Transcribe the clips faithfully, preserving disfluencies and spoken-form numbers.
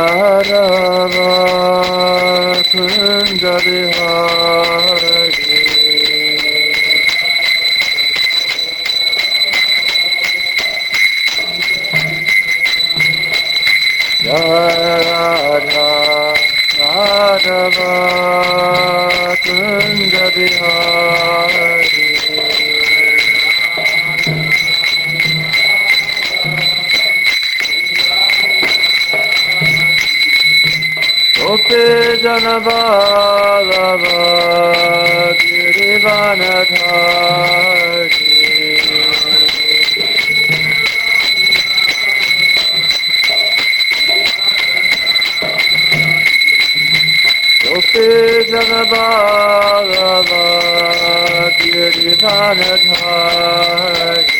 Madhava Kunda Bihari Radha Madhava Kunda Bihari Gopi Janaballabha Girivanadhari Gopi Janaballabha Girivanadhari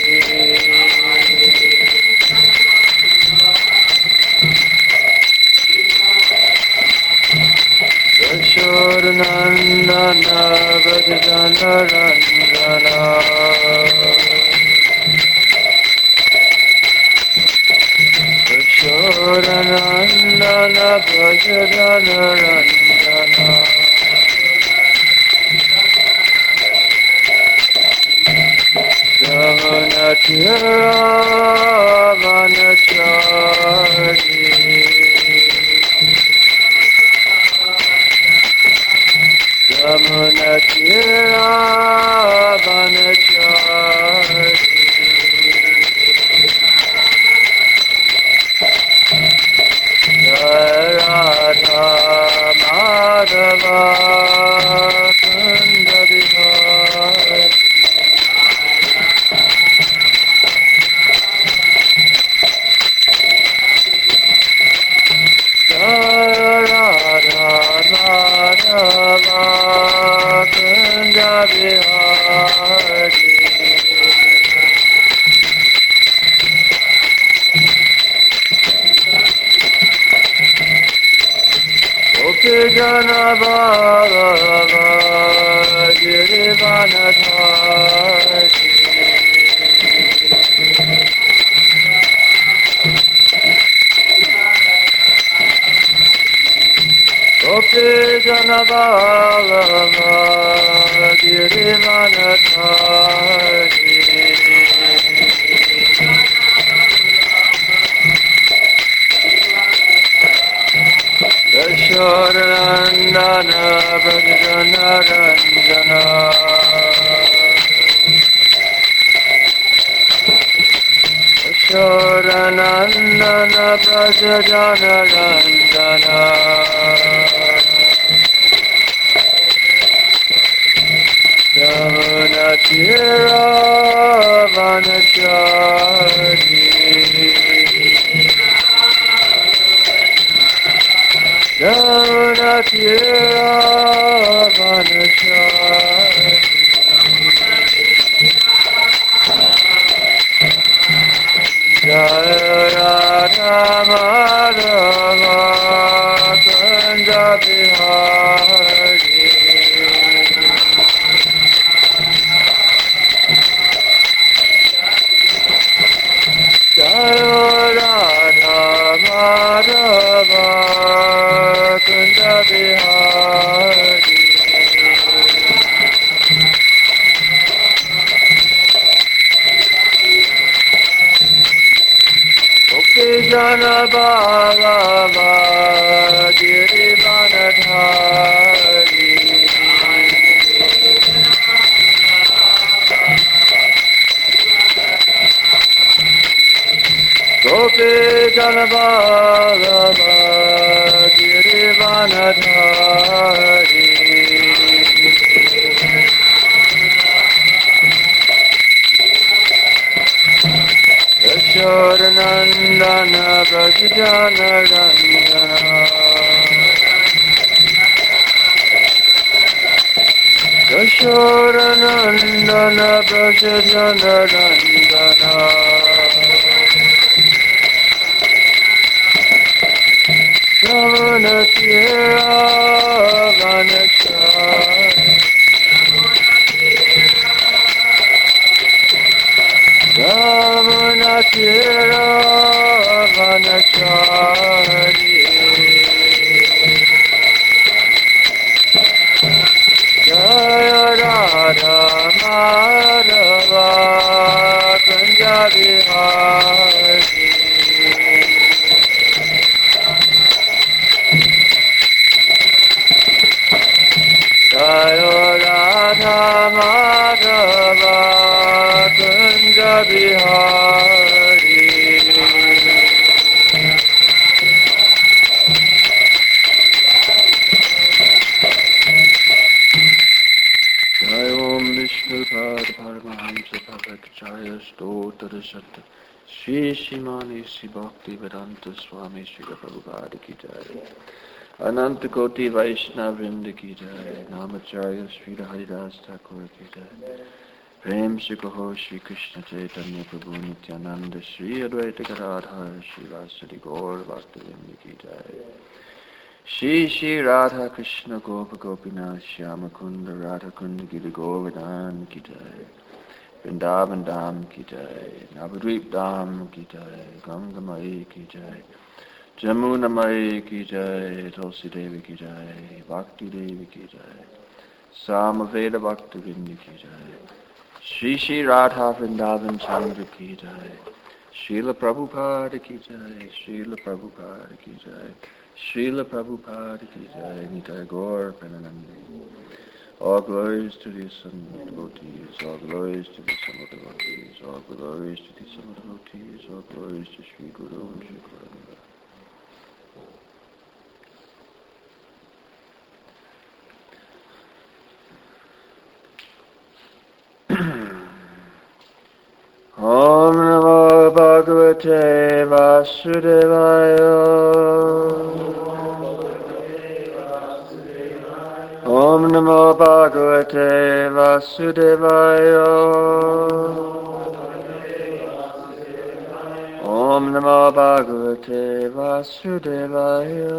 Yashodanandana Vrajajana Ranjana Yashodanandana Vrajajana Ranjana Yamunatira Vanachari Yamunatira Vanachari Radha Madhava Kunda Bihari Radha Madhava Kunda Bihari Gopi Janaballabha Girivanadhari Gopi Janaballabha Girivanadhari Yashodanandana Vrajajana Ranjana Yashodanandana Vrajajana Ranjana Yamunatira Vanachari Yamunatira Vanachari Radha Madhava Kunda Bihari Radha Madhava Kunda Bihari Gopi Janaballabha Girivanadhari Gopi Janaballabha Girivanadhari Yashodanandana Vrajajana Ranjana Yashodanandana Vrajajana Ranjana Yamunatira Vanachari Yamunatira Vanachari Sadashatta Shri Shimani Shri Bhakti Vedanta Swami Shri Prabhupada Ki Jai Ananta Koti Vaishnava Vrinda Ki Jai Namacharya Shri Haridas Thakur Ki Jai Prem Shri Kaho Shri Krishna Chaitanya Prabhu Nityananda Shri Advaita Gadadhar Shri Vasudhi Gaur Bhakti Vrinda Ki Jai Shri Shri Radha Krishna Gopa Gopinath Shyama Kunda Radha Kunda Gita Govardhan Ki Jai Vrindavan Dham Ki Jai Navadvip Dham Ki Jai Ganga Mai Ki Jai Jamuna Mai Ki Jai Tulsi Devi Ki Jai Bhakti Devi Ki Jai Samaveda Bhakti Vrinda Ki Jai Shri Shri Radha Vrindavan Chandra Ki Jai Srila Prabhupada Ki Jai Srila Prabhupada Ki Jai Srila Prabhupada Ki Jai Nitai Gaur Prananandi. All glories to the Son devotees, all glories to the Son devotees, all glories to the Son devotees, all glories to Sri Guru and Sri Gauranga. Om Namo Bhagavate Vasudevaya. Om Namo Bhagavate Vasudevaya. Om Namo Bhagavate Vasudevaya.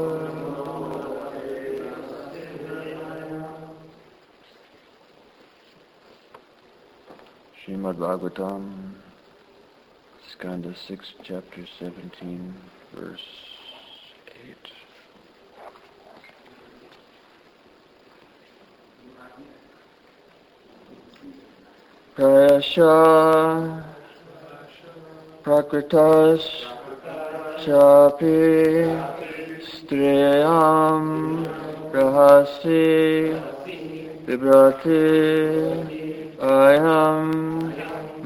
Srimad Bhagavatam, Skanda six, chapter seventeen, verse eight. Prayasha Prakritas Chapi Striyam Rahasi Vibrati Ayam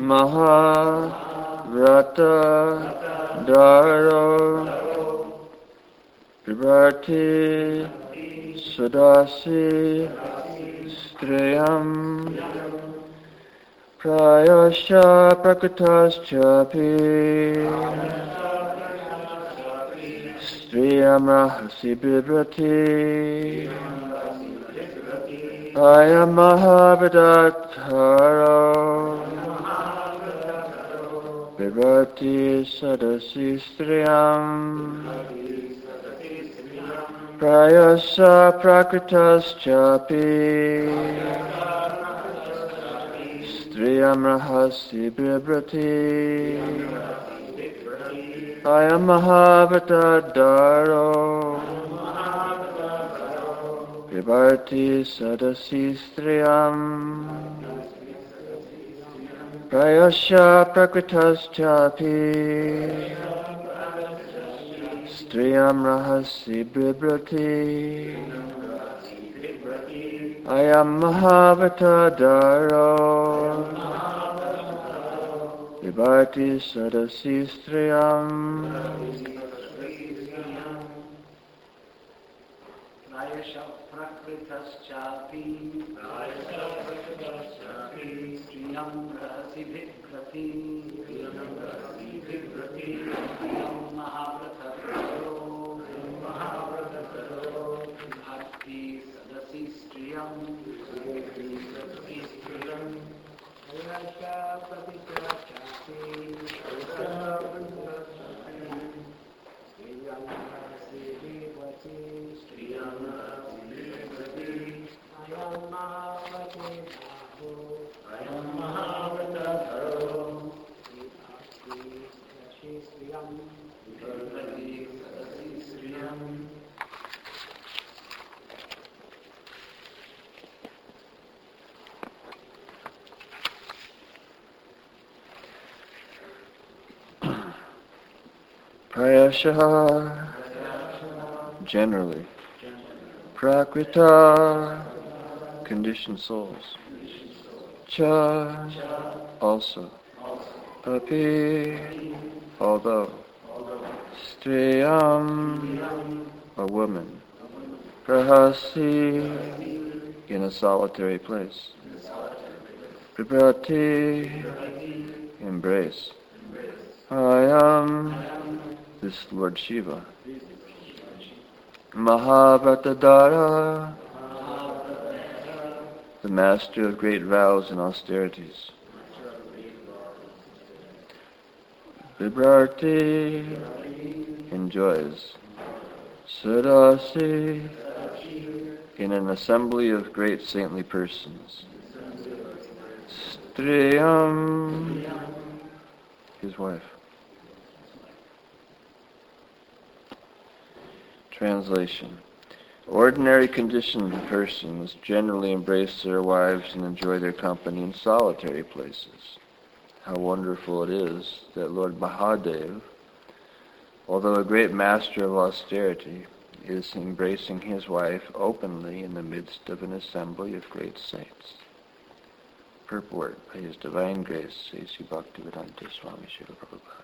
Mahavrata Daro Vibrati Sadasi Striyam Prayasha Prakritas Chapi Striyam Rahasi Vibrati Ayam Mahabhadatharo Vibrati Sadasi Striyam Prayasha Prakritas Chapi Striyam Rahasi Vibrati Ayam Mahabhadatharo Vibrati Sadasi Striyam Prayasha Prakritas Chapi Striyam Rahasi Vibrati Ayam Mahabhadatharo Vibrati Sadasi Striyam Prayasha Prakritas Chapi Striyam Rahasi Vibrati Ayam Mahabhadatharo Vibrati Sadasi Striyam Prayasha Prakritas Chapi Striyam Rahasi Vibrati Striyam Ayam Mahabhadatharo Ayam Mahabhadatharo Vibrati Striyam Vibrati Sadasi Striyam. Prayasha generally. Prakrita conditioned souls. Cha also. Api although. Striyam a woman. Prahasi in a solitary place. Vibrati embrace. I am this Lord Shiva. Mahabhartadara, the master of great vows and austerities. Vibrati, enjoys. Sadasi, in an assembly of great saintly persons. Striyam, his wife. Translation. Ordinary conditioned persons generally embrace their wives and enjoy their company in solitary places. How wonderful it is that Lord Mahadev, although a great master of austerity, is embracing his wife openly in the midst of an assembly of great saints. Purport by His Divine Grace, A C Bhaktivedanta Swami Srila Prabhupada.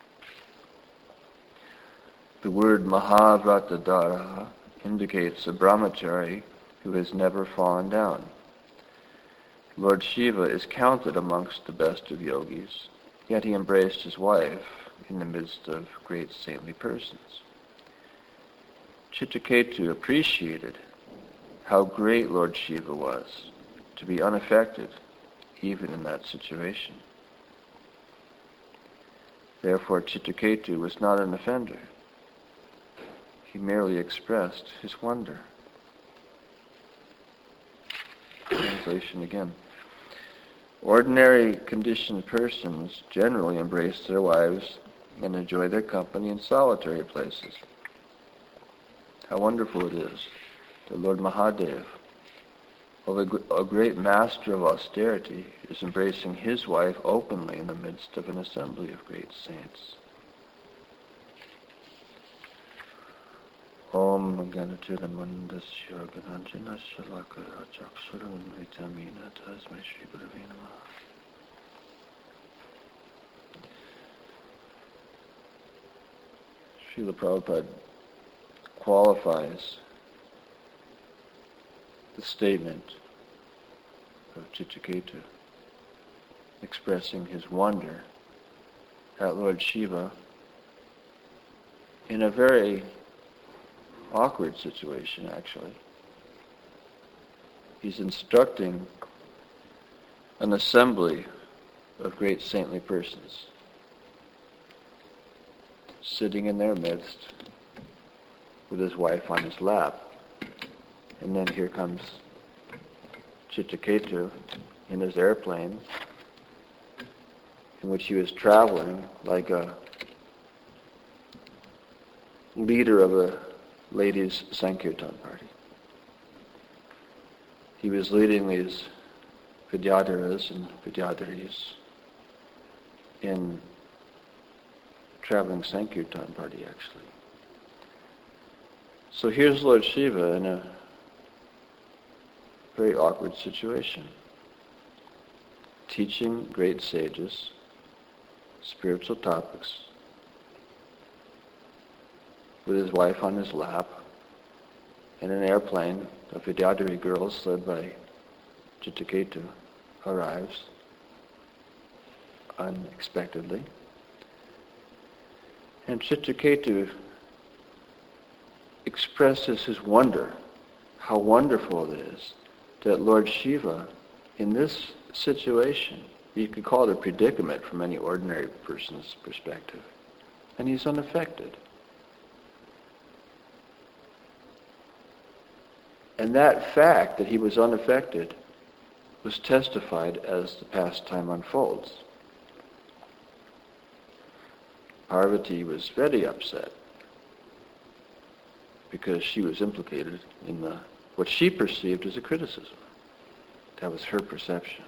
The word Mahavratadara indicates a brahmachari who has never fallen down. Lord Shiva is counted amongst the best of yogis, yet he embraced his wife in the midst of great saintly persons. Chitraketu appreciated how great Lord Shiva was to be unaffected even in that situation. Therefore, Chitraketu was not an offender. He merely expressed his wonder. Translation again. Ordinary conditioned persons generally embrace their wives and enjoy their company in solitary places. How wonderful it is that Lord Mahadev, although a great master of austerity, is embracing his wife openly in the midst of an assembly of great saints. Om Ganatiramandasya Gananjana Shalakara Chaksuram Vitamina Tasmai Shri Gurave Namaha. Srila Prabhupada qualifies the statement of Chitraketu, expressing his wonder at Lord Shiva in a very awkward situation, actually. He's instructing an assembly of great saintly persons, sitting in their midst with his wife on his lap. And then here comes Chitraketu in his airplane, in which he was traveling like a leader of a ladies' Sankirtan party. He was leading these Vidyadharas and Vidyadharis in traveling Sankirtan party, actually. So here's Lord Shiva in a very awkward situation, teaching great sages spiritual topics with his wife on his lap in an airplane. A Vidyadhari girls led by Chitraketu arrives unexpectedly, and Chitraketu expresses his wonder, how wonderful it is that Lord Shiva, in this situation, you could call it a predicament from any ordinary person's perspective, and he's unaffected. And that fact that he was unaffected was testified as the pastime unfolds. Parvati was very upset because she was implicated in the, what she perceived as a criticism. That was her perception.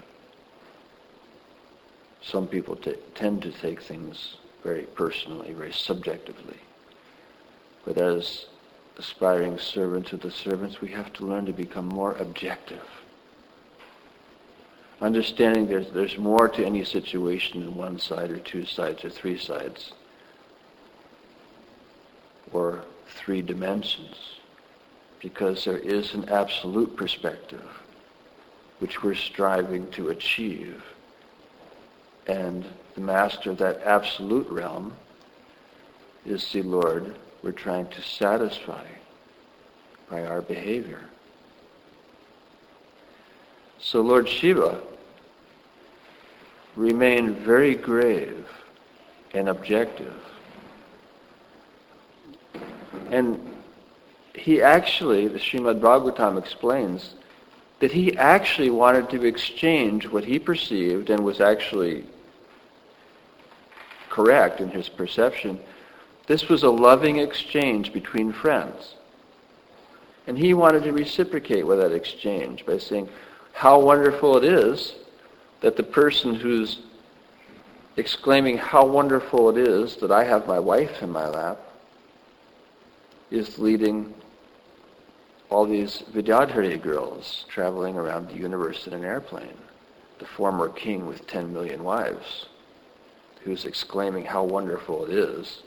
Some people t- tend to take things very personally, very subjectively. But as aspiring servants of the servants, we have to learn to become more objective. Understanding there's, there's more to any situation than one side or two sides or three sides or three dimensions, because there is an absolute perspective which we're striving to achieve and the master of that absolute realm is the Lord we're trying to satisfy by our behavior. So Lord Shiva remained very grave and objective. And he actually, the Srimad Bhagavatam explains, that he actually wanted to exchange what he perceived and was actually correct in his perception. This was a loving exchange between friends. And he wanted to reciprocate with that exchange by saying how wonderful it is that the person who's exclaiming how wonderful it is that I have my wife in my lap is leading all these Vidyadhari girls traveling around the universe in an airplane. The former king with ten million wives, who's exclaiming how wonderful it is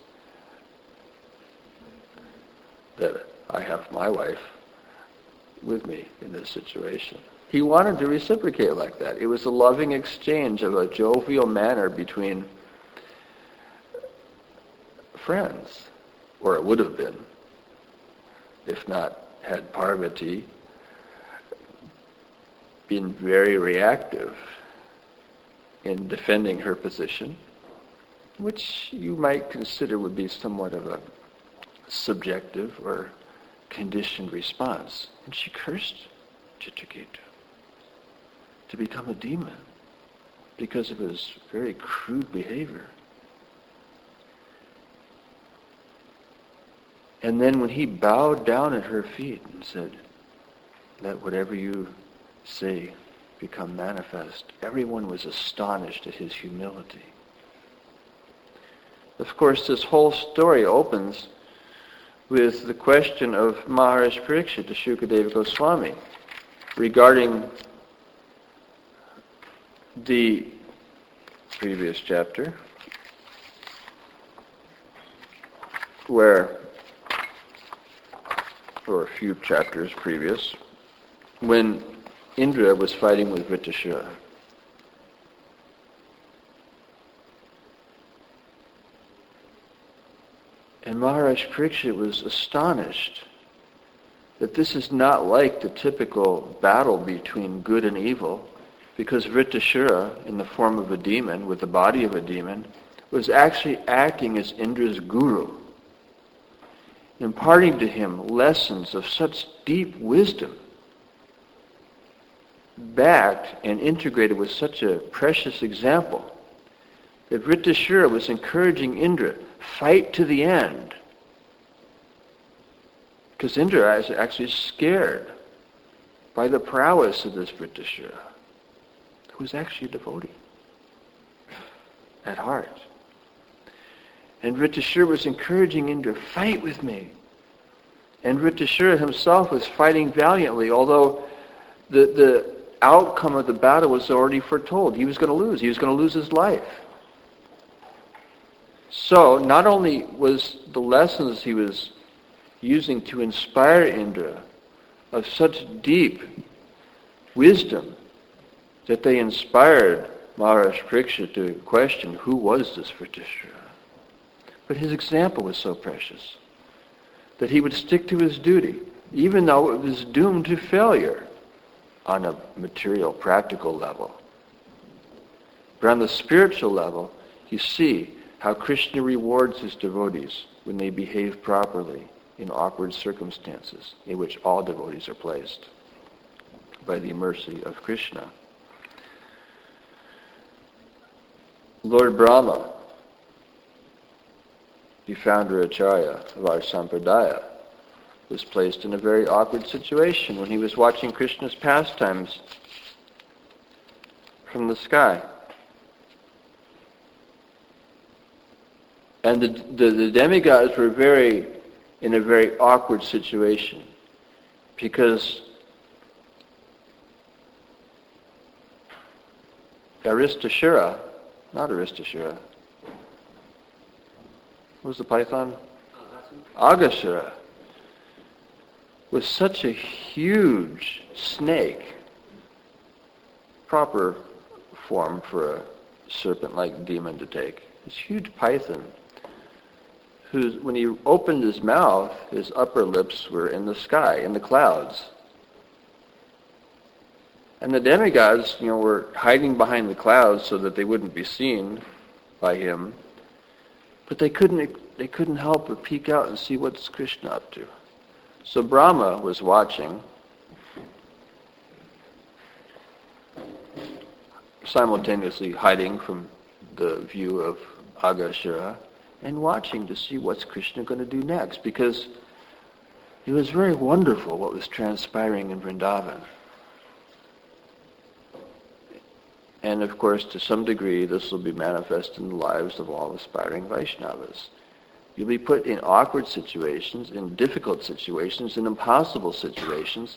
that I have my wife with me in this situation. He wanted to reciprocate like that. It was a loving exchange of a jovial manner between friends, or it would have been, if not had Parvati been very reactive in defending her position, which you might consider would be somewhat of a subjective or conditioned response. And she cursed Chitraketu to become a demon because of his very crude behavior. And then when he bowed down at her feet and said, let whatever you say become manifest, everyone was astonished at his humility. Of course, this whole story opens with the question of Maharaj Parikshit to Shukadeva Goswami regarding the previous chapter, where, or a few chapters previous, when Indra was fighting with Vritrashura. And Maharaj Parikshit was astonished that this is not like the typical battle between good and evil, because Vritrashura, in the form of a demon, with the body of a demon, was actually acting as Indra's guru, imparting to him lessons of such deep wisdom, backed and integrated with such a precious example, that Vritrashura was encouraging Indra, fight to the end. Because Indra is actually scared by the prowess of this Vritrashura, who is actually a devotee at heart. And Vritrashura was encouraging Indra, fight with me. And Vritrashura himself was fighting valiantly, although the, the outcome of the battle was already foretold. He was going to lose. He was going to lose his life. So, not only was the lessons he was using to inspire Indra of such deep wisdom that they inspired Maharaj Parikshit to question who was this Vritrashura, but his example was so precious that he would stick to his duty, even though it was doomed to failure on a material, practical level. But on the spiritual level, you see how Krishna rewards his devotees when they behave properly in awkward circumstances in which all devotees are placed by the mercy of Krishna. Lord Brahma, the founder Acharya of our Sampradaya, was placed in a very awkward situation when he was watching Krishna's pastimes from the sky. And the, the, the demigods were very, in a very awkward situation, because Aristasura, not Aristasura, what was the python? Aghasura was such a huge snake, proper form for a serpent-like demon to take. This huge python, who's, when he opened his mouth, his upper lips were in the sky, in the clouds. And the demigods, you know, were hiding behind the clouds so that they wouldn't be seen by him. But they couldn't, they couldn't help but peek out and see what's Krishna up to. So Brahma was watching, simultaneously hiding from the view of Agashura, and watching to see what's Krishna going to do next, because it was very wonderful what was transpiring in Vrindavan. And of course, to some degree, this will be manifest in the lives of all aspiring Vaishnavas. You'll be put in awkward situations, in difficult situations, in impossible situations.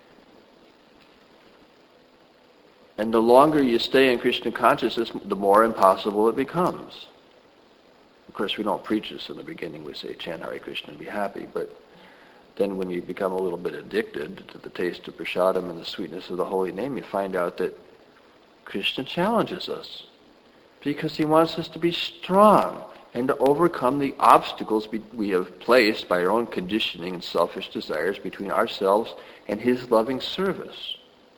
And the longer you stay in Krishna consciousness, the more impossible it becomes. Of course, we don't preach this in the beginning. We say, chant Hare Krishna and be happy. But then when you become a little bit addicted to the taste of prasadam and the sweetness of the holy name, you find out that Krishna challenges us because he wants us to be strong and to overcome the obstacles we have placed by our own conditioning and selfish desires between ourselves and his loving service.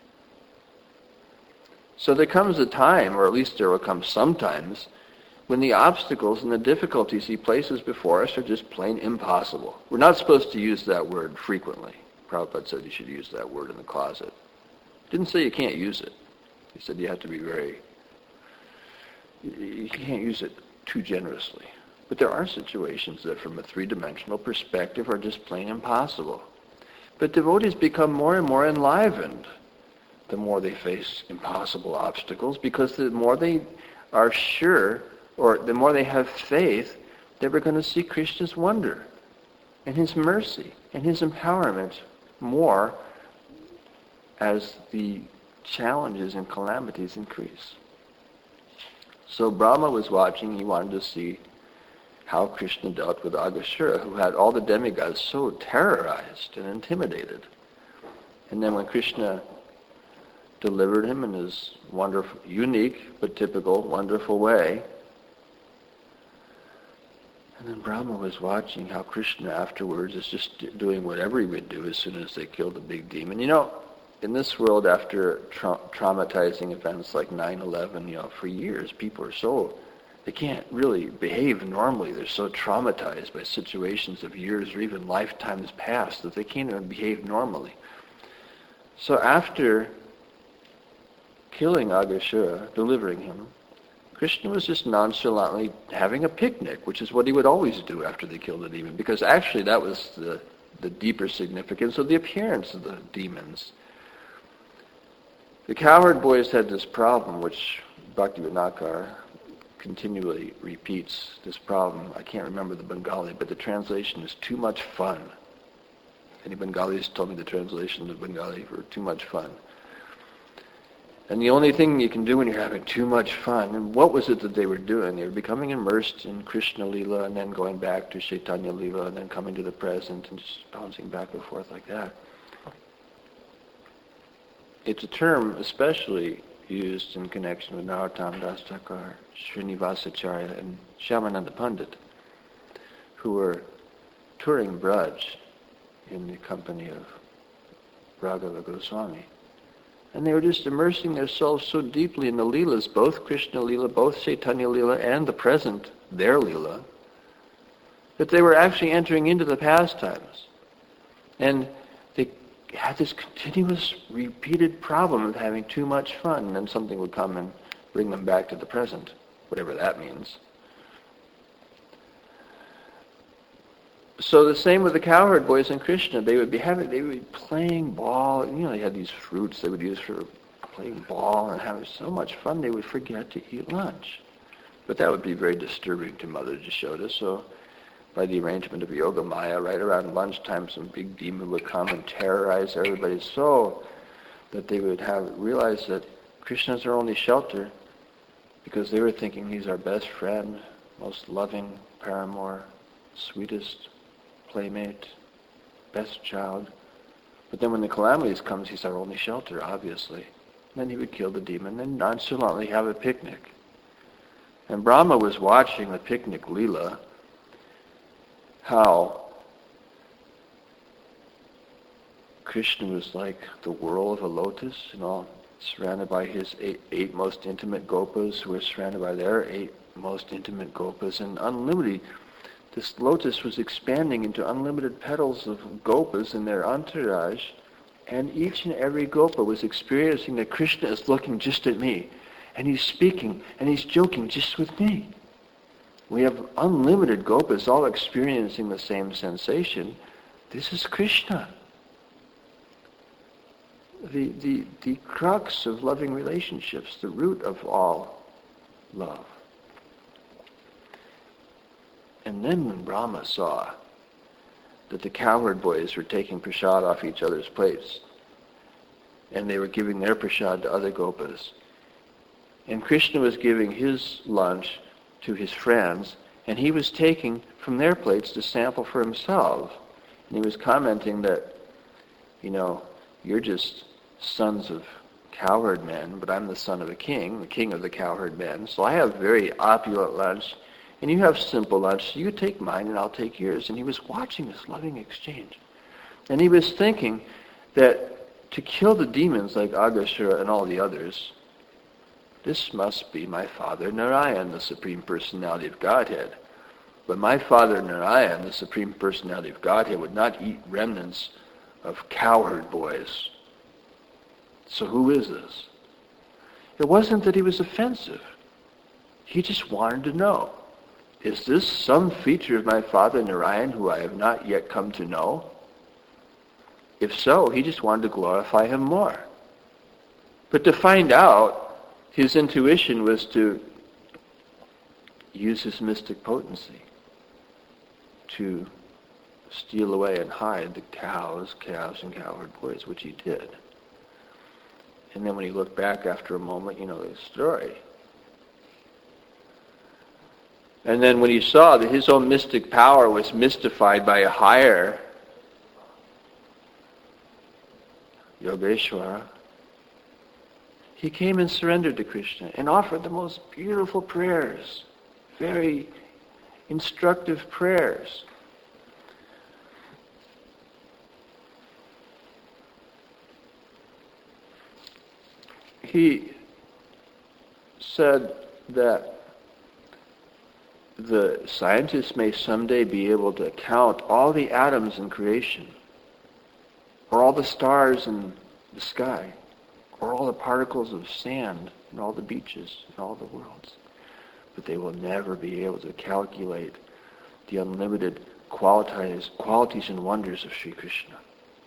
So there comes a time, or at least there will come sometimes, when the obstacles and the difficulties he places before us are just plain impossible. We're not supposed to use that word frequently. Prabhupada said you should use that word in the closet. Didn't say you can't use it. He said you have to be very, you can't use it too generously. But there are situations that from a three-dimensional perspective are just plain impossible. But devotees become more and more enlivened the more they face impossible obstacles, because the more they are sure, or the more they have faith, that we're going to see Krishna's wonder and his mercy and his empowerment more as the challenges and calamities increase. So Brahma was watching. He wanted to see how Krishna dealt with Agashura, who had all the demigods so terrorized and intimidated. And then when Krishna delivered him in his wonderful, unique but typical, wonderful way, and then Brahma was watching how Krishna afterwards is just doing whatever he would do as soon as they killed the big demon. You know, in this world, after tra- traumatizing events like nine eleven, you know, for years, people are so, they can't really behave normally. They're so traumatized by situations of years or even lifetimes past that they can't even behave normally. So after killing Agashura, delivering him, Krishna was just nonchalantly having a picnic, which is what he would always do after they killed the demon, because actually that was the, the deeper significance of the appearance of the demons. The cowherd boys had this problem, which Bhaktivinoda continually repeats this problem. I can't remember the Bengali, but the translation is too much fun. Any Bengalis told me the translation of Bengali for too much fun. And the only thing you can do when you're having too much fun, and what was it that they were doing? They were becoming immersed in Krishna Lila and then going back to Chaitanya Lila and then coming to the present and just bouncing back and forth like that. It's a term especially used in connection with Narottam Das Thakur, Srinivasacharya, and Shyamananda Pandit, who were touring Braj in the company of Raghava Goswami. And they were just immersing themselves so deeply in the Leelas, both Krishna Leela, both Chaitanya Leela, and the present, their Leela, that they were actually entering into the pastimes. And they had this continuous, repeated problem of having too much fun, and then something would come and bring them back to the present, whatever that means. So the same with the cowherd boys and Krishna. They would be having, they would be playing ball. You know, they had these fruits they would use for playing ball and having so much fun they would forget to eat lunch. But that would be very disturbing to Mother Jashoda. So by the arrangement of Yoga Maya, right around lunchtime, some big demon would come and terrorize everybody so that they would have realize that Krishna's their only shelter, because they were thinking he's our best friend, most loving paramour, sweetest playmate, best child. But then when the calamities comes, he's our only shelter, obviously. And then he would kill the demon and nonchalantly have a picnic. And Brahma was watching the picnic Leela, how Krishna was like the whirl of a lotus, you know, surrounded by his eight, eight most intimate gopas, who were surrounded by their eight most intimate gopas, and unlimited. This lotus was expanding into unlimited petals of gopas in their entourage, and each and every gopa was experiencing that Krishna is looking just at me, and he's speaking, and he's joking just with me. We have unlimited gopas all experiencing the same sensation. This is Krishna. The, the, the crux of loving relationships, the root of all love. And then when Brahma saw that the cowherd boys were taking prasad off each other's plates, and they were giving their prasad to other gopas, and Krishna was giving his lunch to his friends, and he was taking from their plates to sample for himself. And he was commenting that, you know, you're just sons of cowherd men, but I'm the son of a king, the king of the cowherd men. So I have very opulent lunch, and you have simple lunch, so you take mine and I'll take yours. And he was watching this loving exchange. And he was thinking that to kill the demons like Agashura and all the others, this must be my father Narayan, the Supreme Personality of Godhead. But my father Narayan, the Supreme Personality of Godhead, would not eat remnants of cowherd boys. So who is this? It wasn't that he was offensive. He just wanted to know, is this some feature of my father Narayan who I have not yet come to know? If so, he just wanted to glorify him more. But to find out, his intuition was to use his mystic potency to steal away and hide the cows, calves, and cowherd boys, which he did. And then when he looked back after a moment, you know the story. And then when he saw that his own mystic power was mystified by a higher Yogeshwara, he came and surrendered to Krishna and offered the most beautiful prayers, very instructive prayers. He said that the scientists may someday be able to count all the atoms in creation, or all the stars in the sky, or all the particles of sand in all the beaches in all the worlds. But they will never be able to calculate the unlimited qualities, qualities and wonders of Sri Krishna.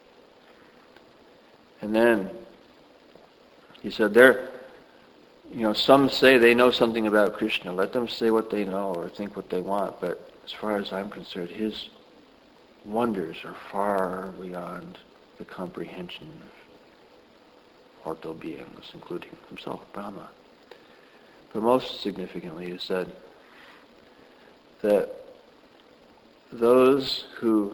And then he said, there, you know, some say they know something about Krishna. Let them say what they know or think what they want. But as far as I'm concerned, his wonders are far beyond the comprehension of mortal beings, including himself, Brahma. But most significantly, he said that those who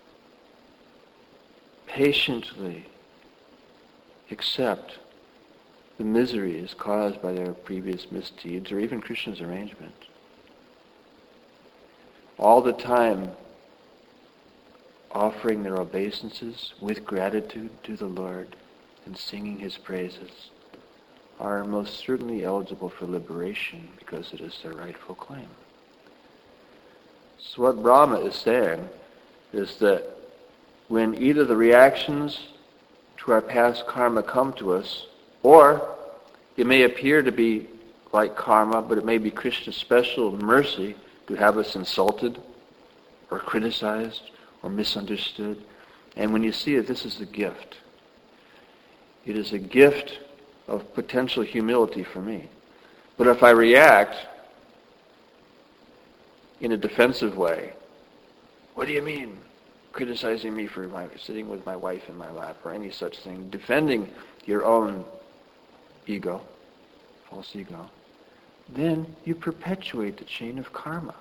patiently accept the miseries caused by their previous misdeeds, or even Krishna's arrangement, all the time offering their obeisances with gratitude to the Lord and singing his praises, are most certainly eligible for liberation because it is their rightful claim. So what Brahma is saying is that when either the reactions to our past karma come to us, or it may appear to be like karma, but it may be Krishna's special mercy to have us insulted or criticized or misunderstood. And when you see it, this is a gift. It is a gift of potential humility for me. But if I react in a defensive way, what do you mean? Criticizing me for my sitting with my wife in my lap or any such thing, defending your own ego, false ego, then you perpetuate the chain of karma.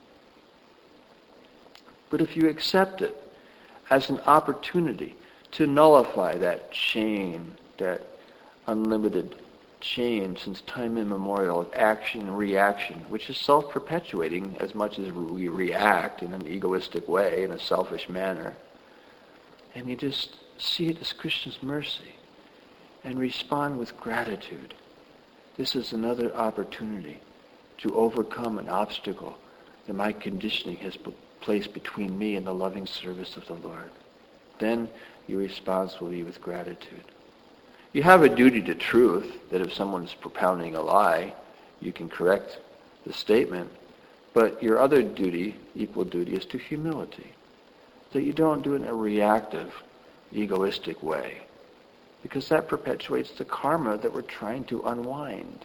But if you accept it as an opportunity to nullify that chain, that unlimited chain since time immemorial of action and reaction, which is self-perpetuating as much as we react in an egoistic way, in a selfish manner. And you just see it as Krishna's mercy and respond with gratitude. This is another opportunity to overcome an obstacle that my conditioning has placed between me and the loving service of the Lord. Then your response will be with gratitude. You have a duty to truth, that if someone is propounding a lie, you can correct the statement. But your other duty, equal duty, is to humility. That you don't do it in a reactive, egoistic way. Because that perpetuates the karma that we're trying to unwind.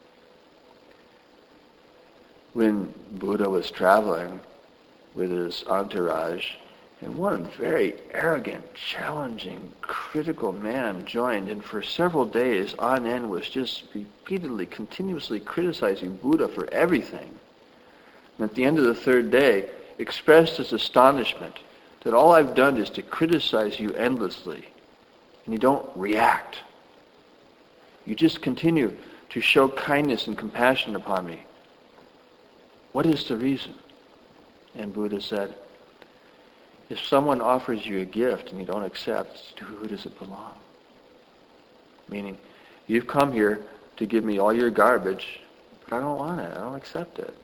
When Buddha was traveling with his entourage, and one very arrogant, challenging, critical man joined, and for several days on end was just repeatedly, continuously criticizing Buddha for everything. And at the end of the third day, expressed his astonishment that all I've done is to criticize you endlessly, and you don't react. You just continue to show kindness and compassion upon me. What is the reason? And Buddha said, if someone offers you a gift and you don't accept, to who does it belong? Meaning, you've come here to give me all your garbage, but I don't want it. I don't accept it.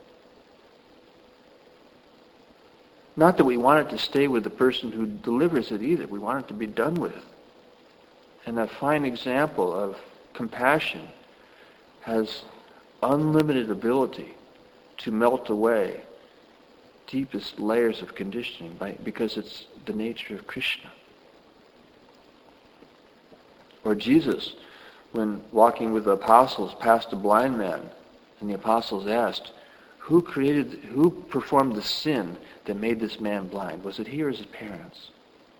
Not that we want it to stay with the person who delivers it either. We want it to be done with. And that fine example of compassion has unlimited ability to melt away deepest layers of conditioning by, because it's the nature of Krishna. Or Jesus, when walking with the apostles, passed a blind man, and the apostles asked, who created, who performed the sin that made this man blind? Was it he or his parents?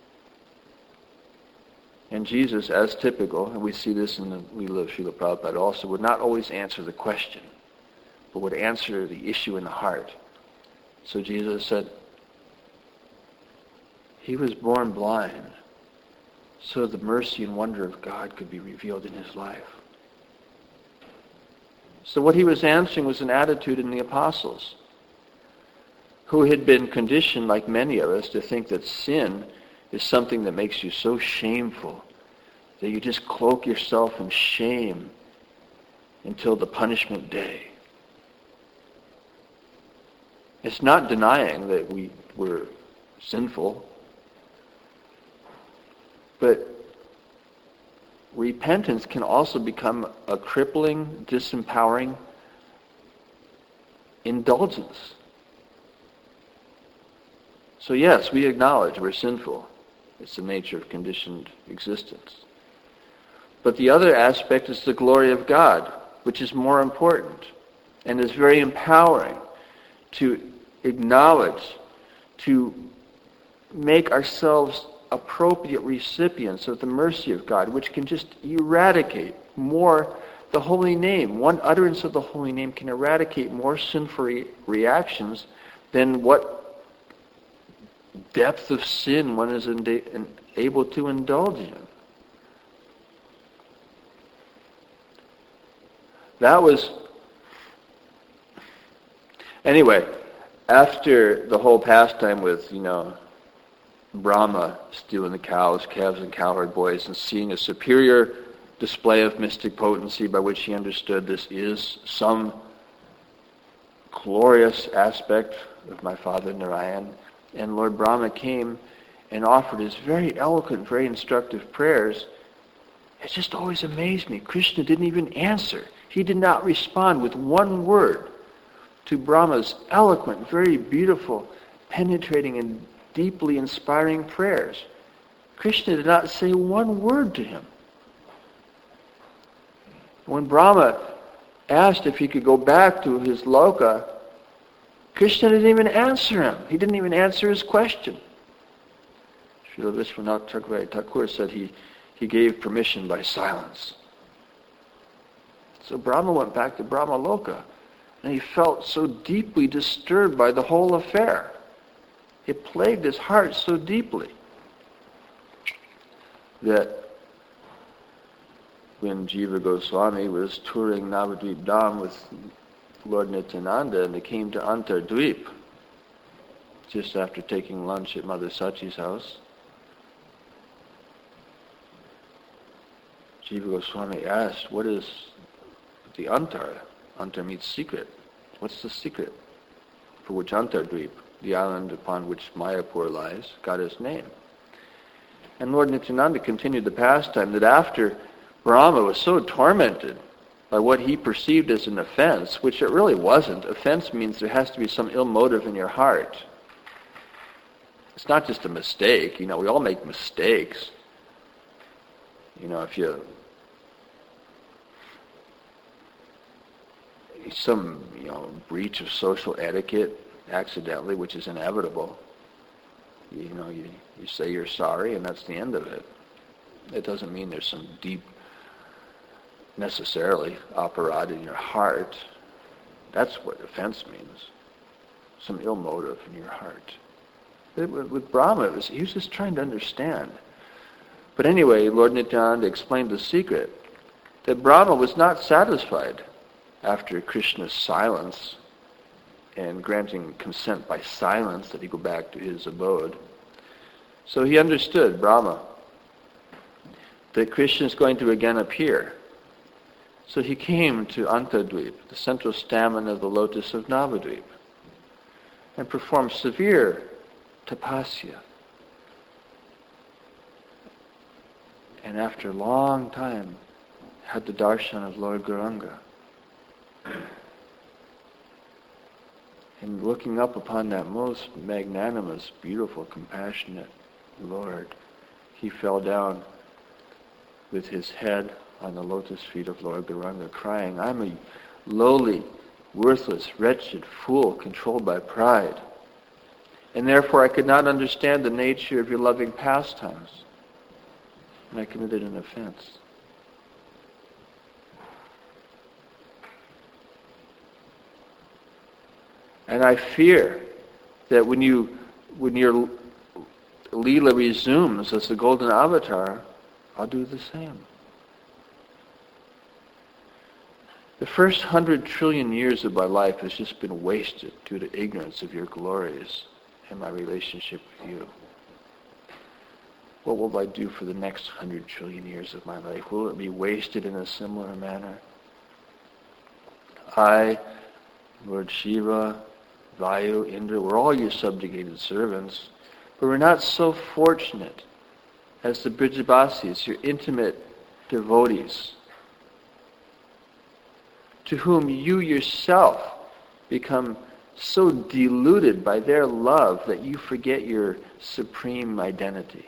And Jesus, as typical, and we see this in the We Live Srila Prabhupada also, would not always answer the question, but would answer the issue in the heart. So Jesus said, he was born blind so the mercy and wonder of God could be revealed in his life. So what he was answering was an attitude in the apostles, who had been conditioned, like many of us, to think that sin is something that makes you so shameful that you just cloak yourself in shame until the punishment day. It's not denying that we were sinful, but repentance can also become a crippling, disempowering indulgence. So yes, we acknowledge we're sinful. It's the nature of conditioned existence. But the other aspect is the glory of God, which is more important and is very empowering to acknowledge, to make ourselves appropriate recipients of the mercy of God, which can just eradicate more the holy name. One utterance of the holy name can eradicate more sinful re- reactions than what depth of sin one is in, able to indulge in. That was... Anyway, after the whole pastime with, you know, Brahma stealing the cows, calves, and cowherd boys, and seeing a superior display of mystic potency by which he understood this is some glorious aspect of my father Narayan, and Lord Brahma came and offered his very eloquent, very instructive prayers, it just always amazed me. Krishna didn't even answer. He did not respond with one word to Brahma's eloquent, very beautiful, penetrating, and deeply inspiring prayers. Krishna did not say one word to him. When Brahma asked if he could go back to his loka, Krishna didn't even answer him. He didn't even answer his question. Srila Vishwanath Chakravarti Thakur said he, he gave permission by silence. So Brahma went back to Brahma Loka, and he felt so deeply disturbed by the whole affair. It plagued his heart so deeply that when Jiva Goswami was touring Navadvip Dham with Lord Nityananda, and they came to Antardvip just after taking lunch at Mother Sachi's house. Jiva Goswami asked, what is the Antar? Antar means secret. What's the secret for which Antardvip, the island upon which Mayapur lies, got its name? And Lord Nityananda continued the pastime that after Brahma was so tormented by what he perceived as an offense, which it really wasn't. Offense means there has to be some ill motive in your heart. It's not just a mistake. You know, we all make mistakes. You know, if you... some, you know, breach of social etiquette accidentally, which is inevitable. You know, you, you say you're sorry, and that's the end of it. It doesn't mean there's some deep, necessarily, aparad in your heart. That's what offense means. Some ill motive in your heart. But with Brahma, it was, he was just trying to understand. But anyway, Lord Nityananda explained the secret, that Brahma was not satisfied after Krishna's silence and granting consent by silence that he go back to his abode. So he understood, Brahma, that Krishna is going to again appear. So he came to Antardvip, the central stamen of the lotus of Navadvip, and performed severe tapasya. And after a long time, had the darshan of Lord Gauranga. And looking up upon that most magnanimous, beautiful, compassionate Lord, he fell down with his head on the lotus feet of Lord Gauranga, crying, I'm a lowly, worthless, wretched fool controlled by pride, and therefore I could not understand the nature of your loving pastimes, and I committed an offense. And I fear that when you, when your Leela resumes as the golden avatar, I'll do the same. The first hundred trillion years of my life has just been wasted due to ignorance of your glories and my relationship with you. What will I do for the next hundred trillion years of my life? Will it be wasted in a similar manner? I, Lord Shiva, Vayu, Indra, we're all your subjugated servants, but we're not so fortunate as the Brijabasis, your intimate devotees, to whom you yourself become so deluded by their love that you forget your supreme identity.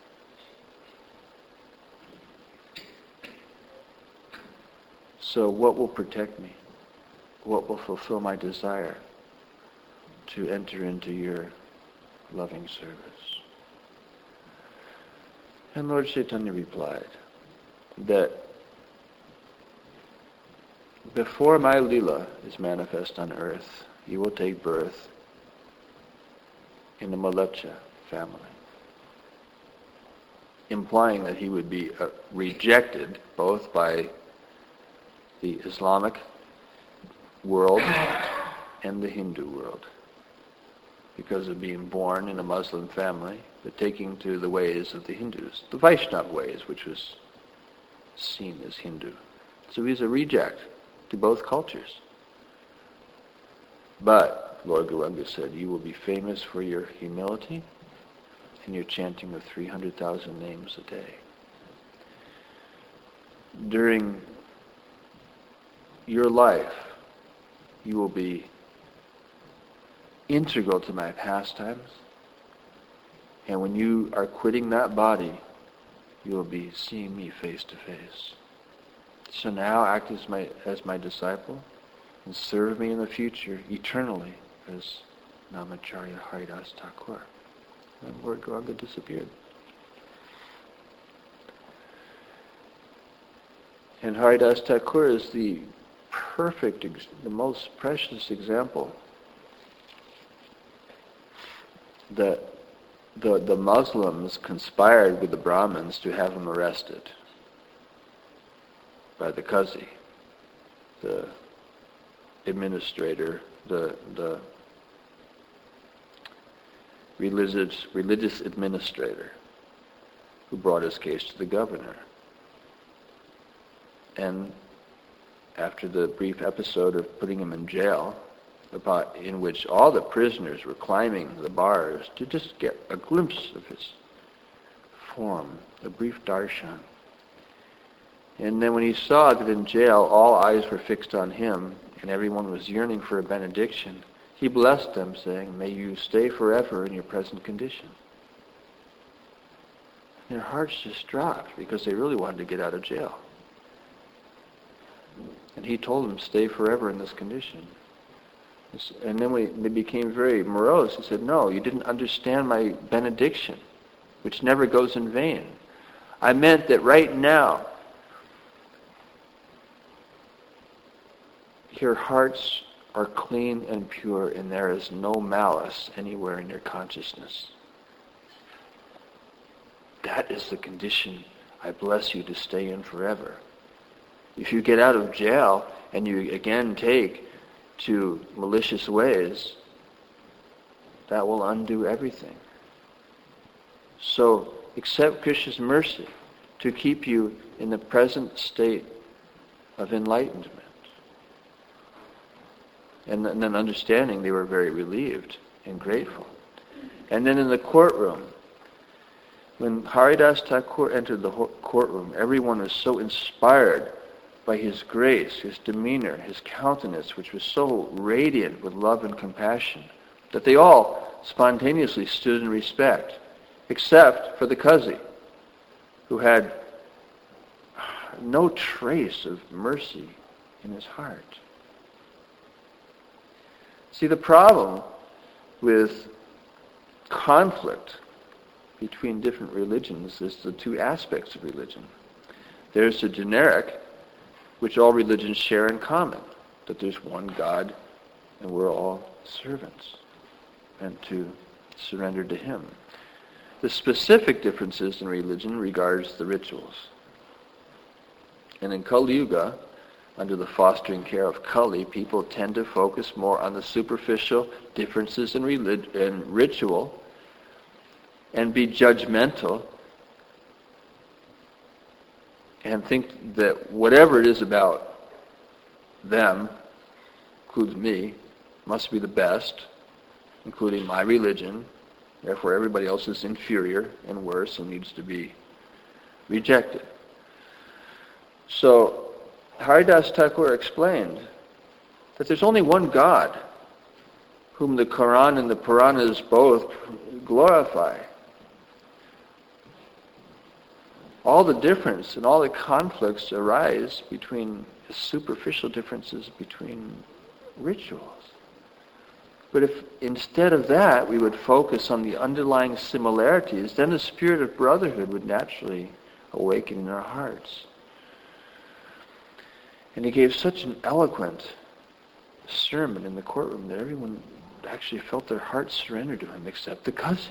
So what will protect me? What will fulfill my desire to enter into your loving service? And Lord Chaitanya replied that before my Leela is manifest on earth, you will take birth in the Malecha family, implying that he would be uh, rejected both by the Islamic world and the Hindu world because of being born in a Muslim family, but taking to the ways of the Hindus, the Vaishnava ways, which was seen as Hindu. So he's a reject to both cultures. But Lord Gauranga said, you will be famous for your humility and your chanting of three hundred thousand names a day. During your life, you will be integral to my pastimes, and when you are quitting that body, you will be seeing me face to face. So now act as my as my disciple and serve me in the future eternally as Namacharya Haridas Thakur. And Lord Gauranga disappeared. And Haridas Thakur is the perfect, the most precious example that the, the Muslims conspired with the Brahmins to have him arrested. by the Kazi, the administrator, the the religious religious administrator who brought his case to the governor. And after the brief episode of putting him in jail, about in which all the prisoners were climbing the bars to just get a glimpse of his form, a brief darshan. And then when he saw that in jail all eyes were fixed on him and everyone was yearning for a benediction, he blessed them, saying, "May you stay forever in your present condition." Their hearts just dropped because they really wanted to get out of jail. And he told them, "Stay forever in this condition." And then when they became very morose, he said, "No, you didn't understand my benediction, which never goes in vain. I meant that right now, your hearts are clean and pure, and there is no malice anywhere in your consciousness. That is the condition I bless you to stay in forever. If you get out of jail and you again take to malicious ways, that will undo everything. So accept Krishna's mercy to keep you in the present state of enlightenment." And then understanding, they were very relieved and grateful. And then in the courtroom, when Haridas Thakur entered the courtroom, everyone was so inspired by his grace, his demeanor, his countenance, which was so radiant with love and compassion, that they all spontaneously stood in respect, except for the Kazi, who had no trace of mercy in his heart. See, the problem with conflict between different religions is the two aspects of religion. There's the generic, which all religions share in common, that there's one God and we're all servants and to surrender to Him. The specific differences in religion regards the rituals. And in Kali Yuga, under the fostering care of Kali, people tend to focus more on the superficial differences in, relig- in ritual and be judgmental and think that whatever it is about them, includes me, must be the best, including my religion. Therefore, everybody else is inferior and worse and needs to be rejected. So, Haridas Thakur explained that there's only one God whom the Quran and the Puranas both glorify. All the difference and all the conflicts arise between superficial differences between rituals. But if instead of that we would focus on the underlying similarities, then the spirit of brotherhood would naturally awaken in our hearts. And he gave such an eloquent sermon in the courtroom that everyone actually felt their hearts surrender to him except the Kazi.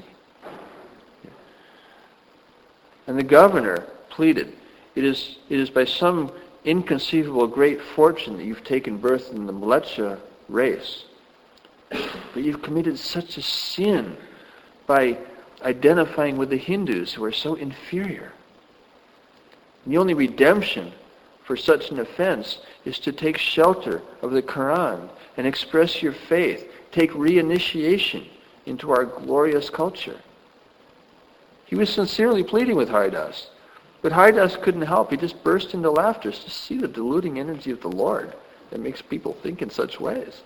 And the governor pleaded, it is, it is by some inconceivable great fortune that you've taken birth in the Mleccha race. But you've committed such a sin by identifying with the Hindus who are so inferior. And the only redemption for such an offense is to take shelter of the Quran and express your faith, take reinitiation into our glorious culture. He was sincerely pleading with Haridas, but Haridas couldn't help. He just burst into laughter to see the deluding energy of the Lord that makes people think in such ways.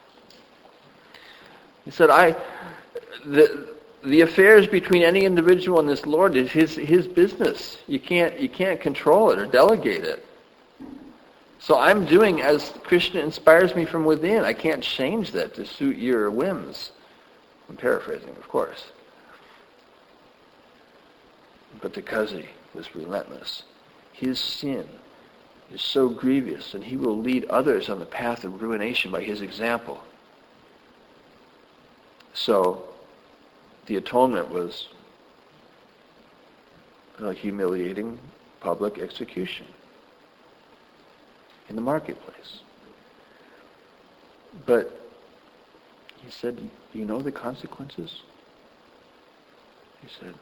He said, I, the, the affairs between any individual and this Lord is his, his business. You can't, you can't control it or delegate it. So I'm doing as Krishna inspires me from within. I can't change that to suit your whims. I'm paraphrasing, of course. But the Kazi was relentless. His sin is so grievous, and he will lead others on the path of ruination by his example. So the atonement was a humiliating public execution. in the marketplace. But he said, "Do you know the consequences?" He said,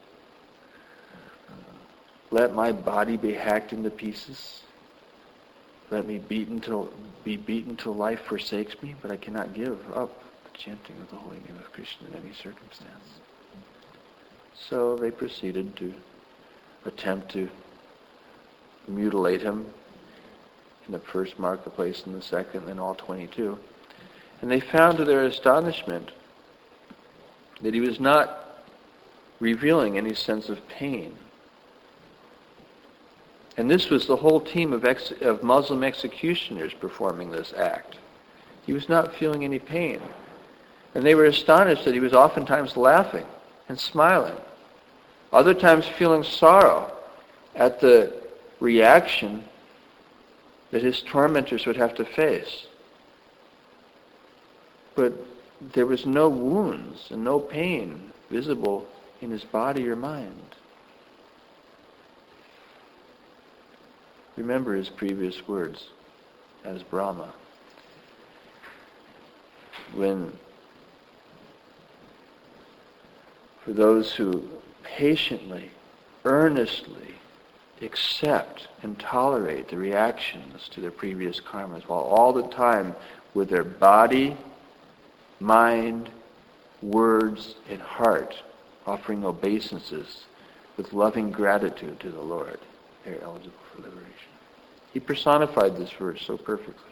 "Let my body be hacked into pieces. Let me beat until, be beaten till life forsakes me, but I cannot give up the chanting of the holy name of Krishna in any circumstance." So they proceeded to attempt to mutilate him in the first marketplace and the second, and all twenty-two. And they found to their astonishment that he was not revealing any sense of pain. And this was the whole team of, ex- of Muslim executioners performing this act. He was not feeling any pain. And they were astonished that he was oftentimes laughing and smiling. Other times feeling sorrow at the reaction that his tormentors would have to face. But there was no wounds and no pain visible in his body or mind. Remember his previous words as Brahma. When, for those who patiently, earnestly accept and tolerate the reactions to their previous karmas, while all the time with their body, mind, words, and heart offering obeisances with loving gratitude to the Lord, they're eligible for liberation. He personified this verse so perfectly.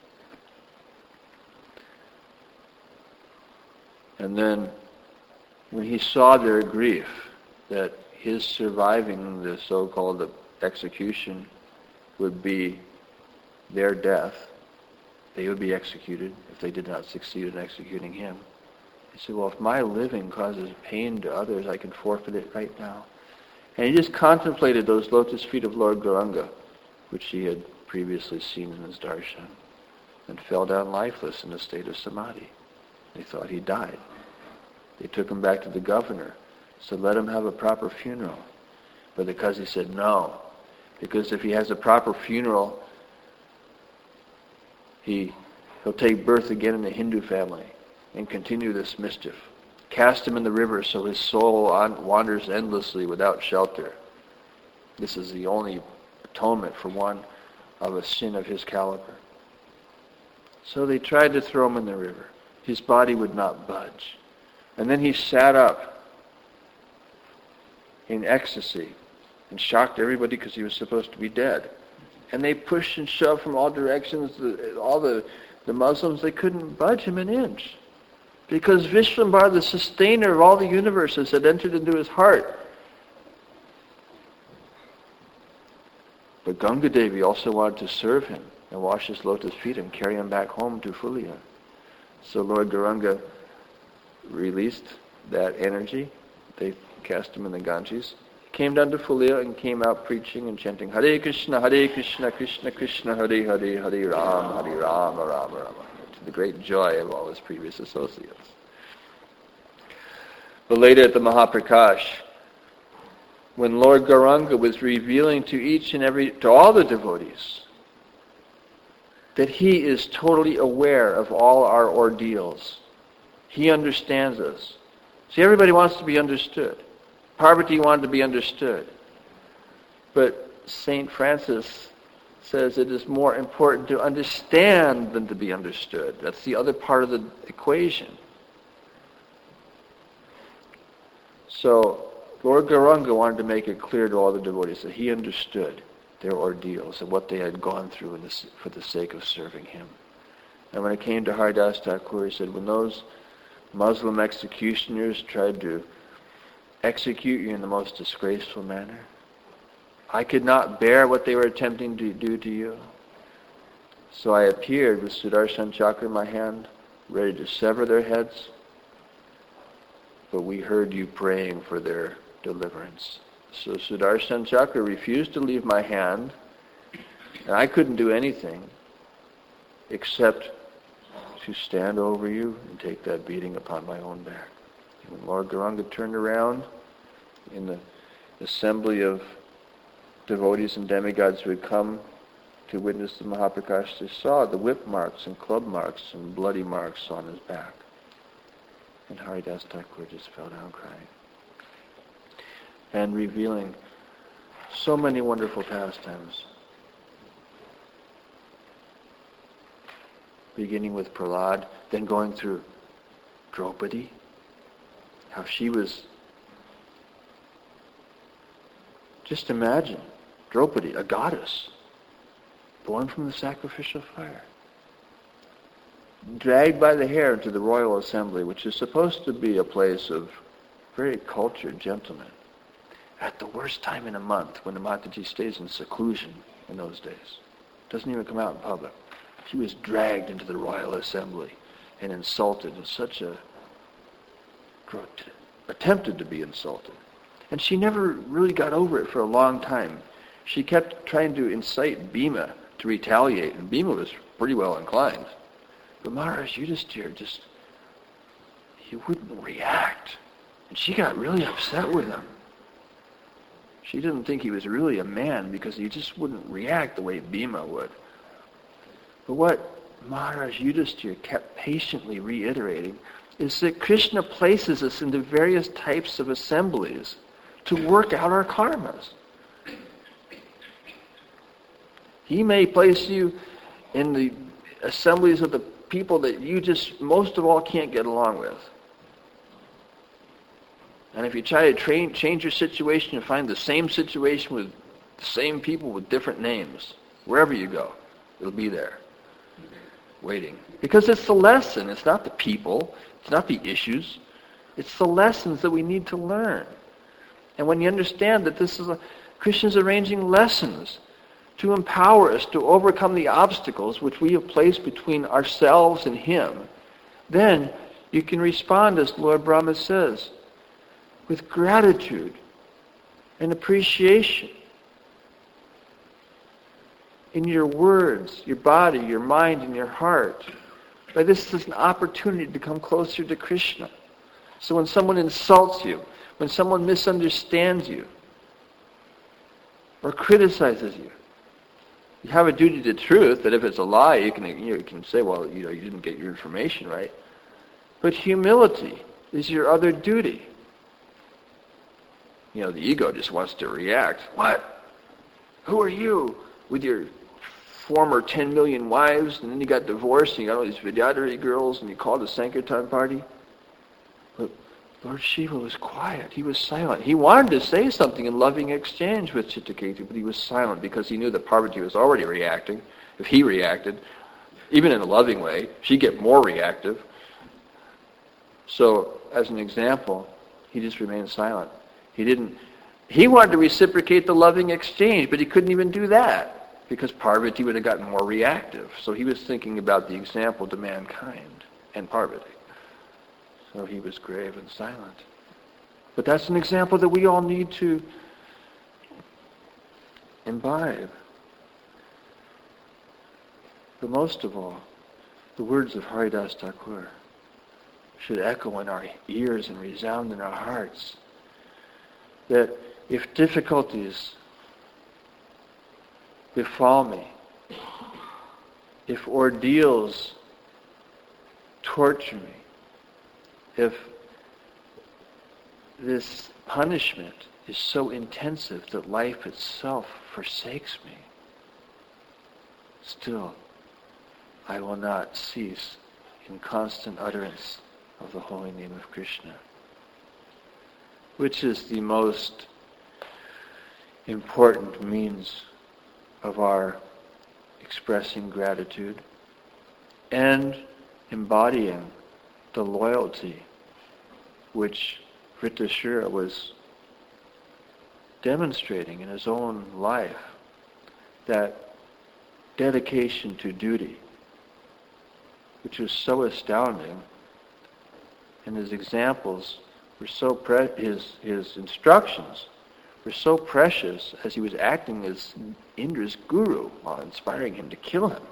And then when he saw their grief, that his surviving the so-called execution would be their death, they would be executed if they did not succeed in executing him. He said, well, if my living causes pain to others, I can forfeit it right now. And he just contemplated those lotus feet of Lord Gauranga, which he had previously seen in his darshan, and fell down lifeless in a state of samadhi. They thought he died. They took him back to the governor, said, let him have a proper funeral. But the Qazi said, no, because if he has a proper funeral, he, he'll take birth again in a Hindu family and continue this mischief. Cast him in the river so his soul on, wanders endlessly without shelter. This is the only atonement for one of a sin of his caliber. So they tried to throw him in the river. His body would not budge. And then he sat up in ecstasy and shocked everybody because he was supposed to be dead. And they pushed and shoved from all directions. The, all the, the Muslims, they couldn't budge him an inch. Because Vishvambhara, the sustainer of all the universes, had entered into his heart. But Ganga Devi also wanted to serve him and wash his lotus feet and carry him back home to Fulia. So Lord Gauranga released that energy. They cast him in the Ganges. Came down to Fulia and came out preaching and chanting Hare Krishna, Hare Krishna, Krishna Krishna, Hare Hare, Hare Ram, Hare Rama, Rama Rama, to the great joy of all his previous associates. But later at the Mahaprakash, when Lord Gauranga was revealing to each and every, to all the devotees, that he is totally aware of all our ordeals. He understands us. See, everybody wants to be understood. Parvati wanted to be understood. But Saint Francis says it is more important to understand than to be understood. That's the other part of the equation. So Lord Gauranga wanted to make it clear to all the devotees that he understood their ordeals and what they had gone through in this, for the sake of serving him. And when it came to Haridas Thakur, he said, when those Muslim executioners tried to execute you in the most disgraceful manner, I could not bear what they were attempting to do to you. So I appeared with Sudarshan Chakra in my hand, ready to sever their heads. But we heard you praying for their deliverance. So Sudarshan Chakra refused to leave my hand, and I couldn't do anything except to stand over you and take that beating upon my own back. And when Lord Gauranga turned around in the assembly of devotees and demigods who had come to witness the Mahaprakash, they saw the whip marks and club marks and bloody marks on his back. And Haridas Thakur just fell down crying. And revealing so many wonderful pastimes. Beginning with Prahlad, then going through Draupadi, how she was, just imagine, Draupadi, a goddess, born from the sacrificial fire, dragged by the hair into the royal assembly, which is supposed to be a place of very cultured gentlemen, at the worst time in a month when the Mataji stays in seclusion in those days. Doesn't even come out in public. She was dragged into the royal assembly and insulted in such a, attempted to be insulted. And she never really got over it for a long time. She kept trying to incite Bhima to retaliate, and Bhima was pretty well inclined. But Maharaj Yudhisthira just, he wouldn't react. And she got really upset with him. She didn't think he was really a man because he just wouldn't react the way Bhima would. But what Maharaj Yudhisthira kept patiently reiterating is that Krishna places us into various types of assemblies to work out our karmas. He may place you in the assemblies of the people that you just most of all can't get along with. And if you try to train, change your situation, you find the same situation with the same people with different names. Wherever you go, it'll be there, waiting. Because it's the lesson. It's not the people. It's not the issues. It's the lessons that we need to learn. And when you understand that this is a, Krishna's arranging lessons to empower us to overcome the obstacles which we have placed between ourselves and Him, then you can respond, as Lord Brahma says, with gratitude and appreciation in your words, your body, your mind, and your heart. But this is an opportunity to come closer to Krishna. So when someone insults you, when someone misunderstands you, or criticizes you, you have a duty to truth that if it's a lie, you can you, know, you can say, well, you know, you didn't get your information right. But humility is your other duty. You know, the ego just wants to react. What? Who are you? With your former ten million wives, and then you got divorced, and you got all these Vidyadhari girls, and you called a Sankirtan party? But Lord Shiva was quiet. He was silent. He wanted to say something in loving exchange with Chittaketu, but he was silent because he knew that Parvati was already reacting. If he reacted, even in a loving way, she'd get more reactive. So, as an example, he just remained silent. He didn't, he wanted to reciprocate the loving exchange, but he couldn't even do that because Parvati would have gotten more reactive. So he was thinking about the example to mankind and Parvati. So he was grave and silent. But that's an example that we all need to imbibe. But most of all, the words of Haridas Thakur should echo in our ears and resound in our hearts. That if difficulties befall me, if ordeals torture me, if this punishment is so intensive that life itself forsakes me, still I will not cease in constant utterance of the holy name of Krishna, which is the most important means of our expressing gratitude and embodying the loyalty which Vritrashura was demonstrating in his own life, that dedication to duty, which was so astounding, and his examples were so pre- his his instructions were so precious as he was acting as Indra's guru while inspiring him to kill him,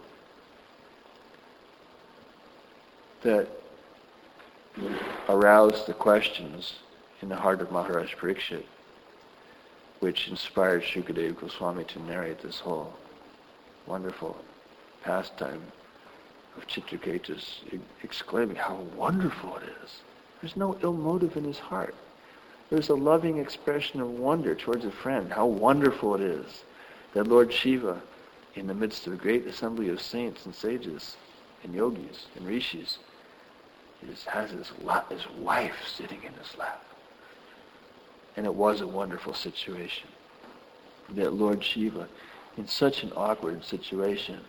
that aroused the questions in the heart of Maharaj Parikshit, which inspired Shukadeva Goswami to narrate this whole wonderful pastime of Chitraketu's exclaiming how wonderful it is. There's no ill motive in his heart. There's a loving expression of wonder towards a friend. How wonderful it is that Lord Shiva, in the midst of a great assembly of saints and sages and yogis and rishis, is, has his, la- his wife sitting in his lap. And it was a wonderful situation that Lord Shiva, in such an awkward situation,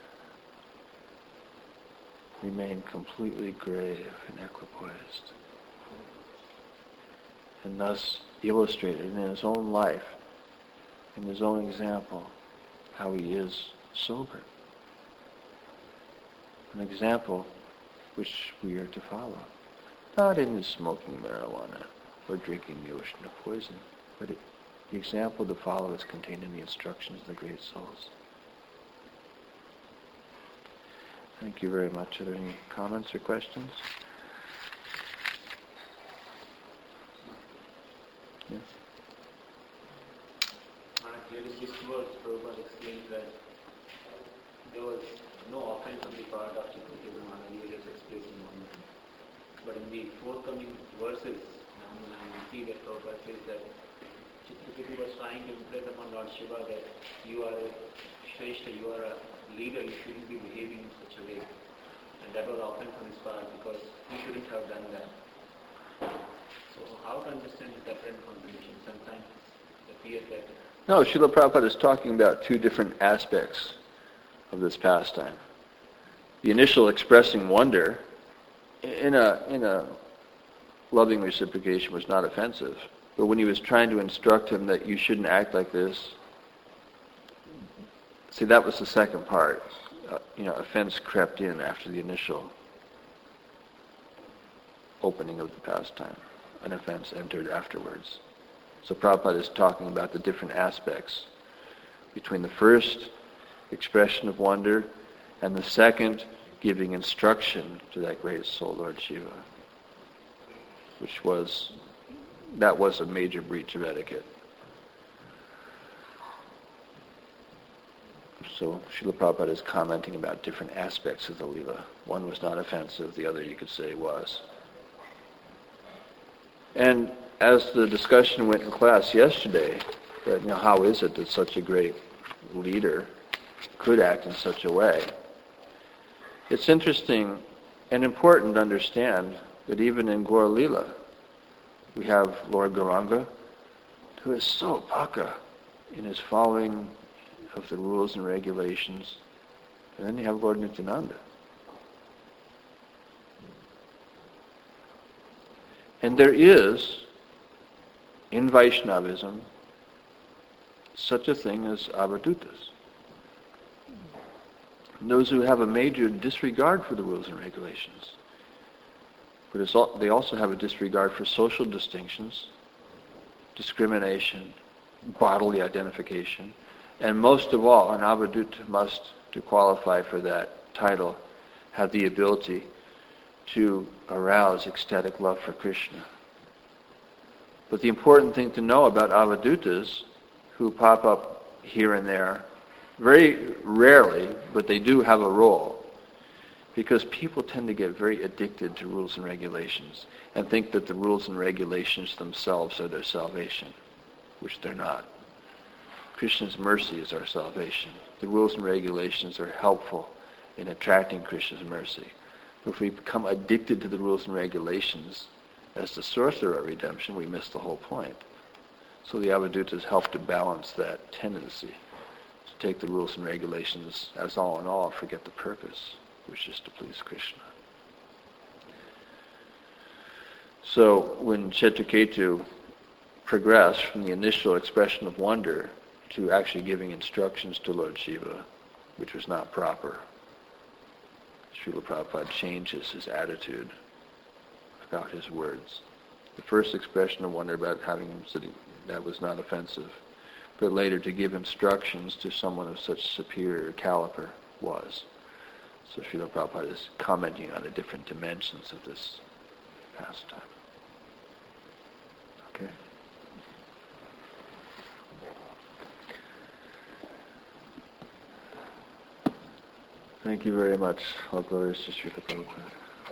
remained completely grave and equipoised, and thus illustrated in his own life, in his own example, how he is sober. An example which we are to follow. Not in his smoking marijuana or drinking the ocean of poison, but it, the example to follow is contained in the instructions of the great souls. Thank you very much. Are there any comments or questions? Yes? Clearly, this verse, Prabhupada explains that there was no offense on the part of Chitraketu Maharaj, he was just expressing one. But in the forthcoming verses, we see that Prabhupada says that Chitraketu was trying to impress upon Lord Shiva that you are a Shrestha, you are a leader, you shouldn't be behaving in such a way. And that was offense on his part because he shouldn't have done that. So how to understand the different contradiction? Sometimes it appears that No, Srila Prabhupada is talking about two different aspects of this pastime. The initial expressing wonder in a in a loving reciprocation was not offensive. But when he was trying to instruct him that you shouldn't act like this, see, that was the second part. Uh, you know, offense crept in after the initial opening of the pastime. An offense entered afterwards. So Prabhupada is talking about the different aspects between the first expression of wonder and the second giving instruction to that great soul, Lord Shiva, which was, that was a major breach of etiquette. So Srila Prabhupada is commenting about different aspects of the Leela. One was not offensive, the other you could say was. And as the discussion went in class yesterday, that, you know, how is it that such a great leader could act in such a way? It's interesting and important to understand that even in Gaura Leela, we have Lord Gauranga, who is so paka in his following of the rules and regulations. And then you have Lord Nityananda. And there is, in Vaishnavism, such a thing as avadhutas. Those who have a major disregard for the rules and regulations. But it's all, they also have a disregard for social distinctions, discrimination, bodily identification, and most of all, an avadhuta must, to qualify for that title, have the ability to arouse ecstatic love for Krishna. But the important thing to know about avadhutas, who pop up here and there, very rarely, but they do have a role, because people tend to get very addicted to rules and regulations and think that the rules and regulations themselves are their salvation, which they're not. Krishna's mercy is our salvation. The rules and regulations are helpful in attracting Krishna's mercy. If we become addicted to the rules and regulations as the source of our redemption, we miss the whole point. So the avadhutas help to balance that tendency to take the rules and regulations as all in all, forget the purpose, which is to please Krishna. So when Chitraketu progressed from the initial expression of wonder to actually giving instructions to Lord Shiva, which was not proper, Srila Prabhupada changes his attitude about his words. The first expression of wonder about having him sitting, that was not offensive. But later to give instructions to someone of such superior caliber was. So Srila Prabhupada is commenting on the different dimensions of this pastime. Okay? Thank you very much. All glories to Srila Prabhupada.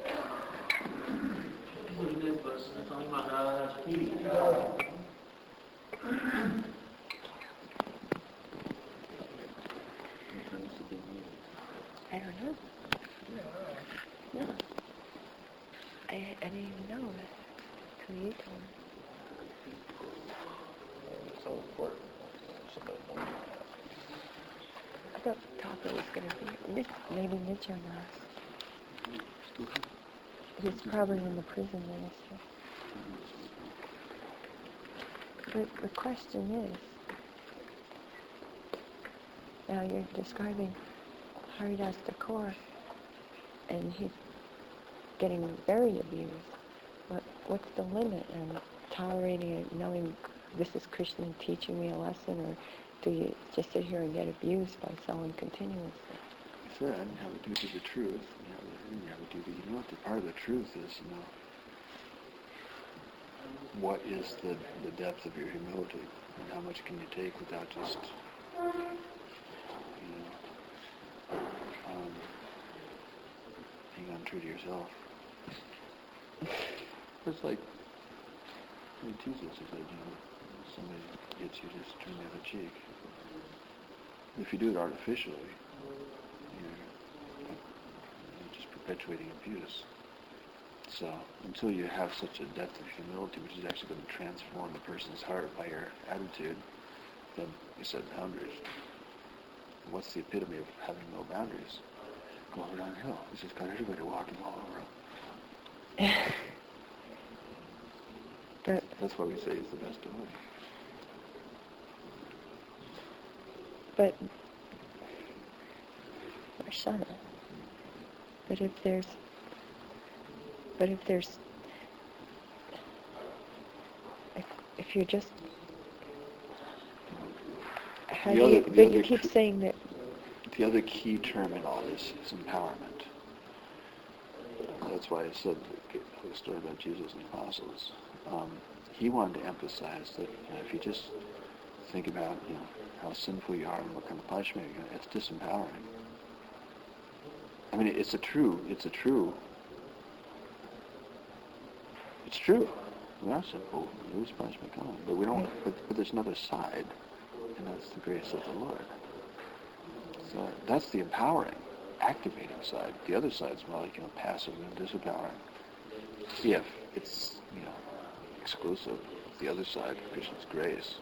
I don't know. No. I, I didn't even know that until you told me. It's so important. I thought the topic was going to be maybe Nityanas. It's probably in the prison ministry. But the question is, now you're describing Haridas Thakur, and he's getting very abused. What, what's the limit in tolerating it, knowing this is Krishna teaching me a lesson, or do you just sit here and get abused by someone continuously? I said, I didn't have to do to the truth. You know, you have to do the, you know what the part of the truth is, you know. What is the, the depth of your humility, and how much can you take without just, you know, um, being untrue to yourself. It's like, he teaches us, he's like, you know, somebody hits you, just turn the other cheek. If you do it artificially, you're, you're just perpetuating abuse. So until you have such a depth of humility, which is actually going to transform the person's heart by your attitude, then you set boundaries. What's the epitome of having no boundaries? Go over downhill. It's just got everybody walking all over him. But that's why we say it's the best of way. But, Varsana, but if there's, but if there's, if, if you're just, how The do other- you, the but you other keep cr- saying that, The other key term in all this is empowerment. That's why I said the story about Jesus and the apostles. Um, he wanted to emphasize that, you know, if you just think about, you know, how sinful you are and what kind of punishment you're going to, it's disempowering. I mean, it's a true, it's a true, it's true. We are sinful. There is punishment coming, but we don't. But, but there's another side, and that's the grace of the Lord. So that's the empowering, activating side. The other side's more like, you know, passive and disempowering. If it's, you know, exclusive of the other side of Krishna's grace.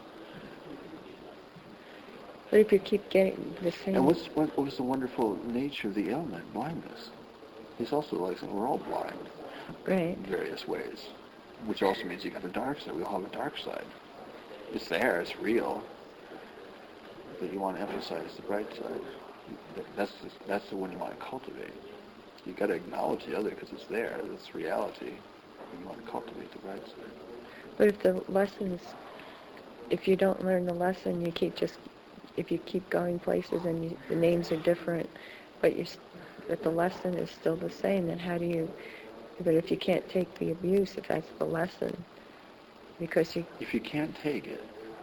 but if you keep getting the same, And what's what, what's the wonderful nature of the ailment? Blindness. He's also like saying we're all blind right, in various ways, which also means you got the dark side. We all have a dark side. It's there. It's real. But you want to emphasize the bright side. That's the, that's the one you want to cultivate. You got to acknowledge the other because it's there. It's reality. And you want to cultivate the bright side. but if the lessons, if you don't learn the lesson, you keep just, if you keep going places and you, the names are different, but you, but the lesson is still the same, then how do you, but if you can't take the abuse, if that's the lesson, because you, If you can't take it,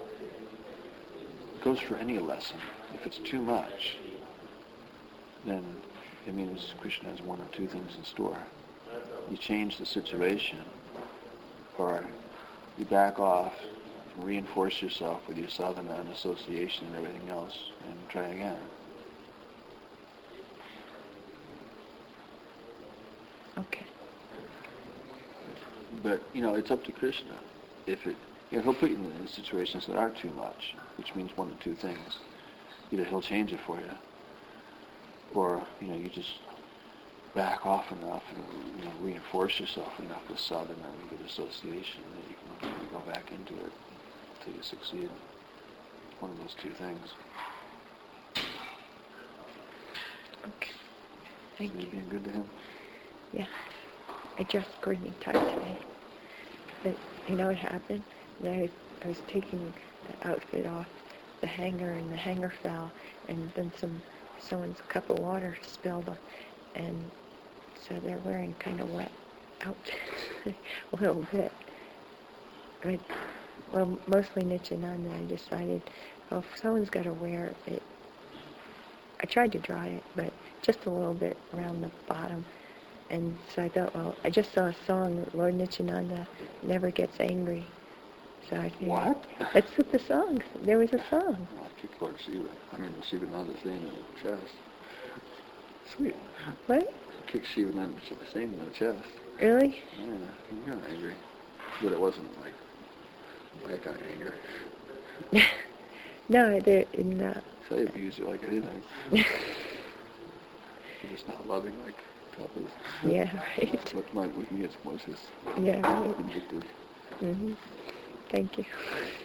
it goes for any lesson. If it's too much, then it means Krishna has one or two things in store. You change the situation, or you back off, reinforce yourself with your sadhana and association and everything else, and try again. okay. But, you know, it's up to Krishna. If it, you know, he'll put you in situations that are too much, which means one of two things. Either he'll change it for you, or, you know, you just back off enough and, you know, reinforce yourself enough with sadhana and good association that you can you go back into it until you succeed. One of those two things. Okay. Thank So you. you're being good to him? Yeah. I dressed green tie today. But you know what happened? That I, I was taking the outfit off the hanger, and the hanger fell, and then some someone's cup of water spilled, and so they're wearing kind of wet outfits a little bit. I mean, well, mostly Nityananda. I decided, well, if someone's got to wear it, I tried to dry it, but just a little bit around the bottom. And so I thought, well, I just saw a song, Lord Nityananda never gets angry. So I figured, What? That's what the song, there was a song. I kicked Lord Shiva. I mean, Shivananda's name in the chest. Sweet. What? Kicked Shivananda's name in the chest. Really? Yeah, I'm kind of angry. But it wasn't like that kind of anger. No, they're in the... So I abuse it like anything. You're just not loving like couples. Yeah, right. With, my, with me, it's more just Yeah, right. vindictive. Mm-hmm. Thank you.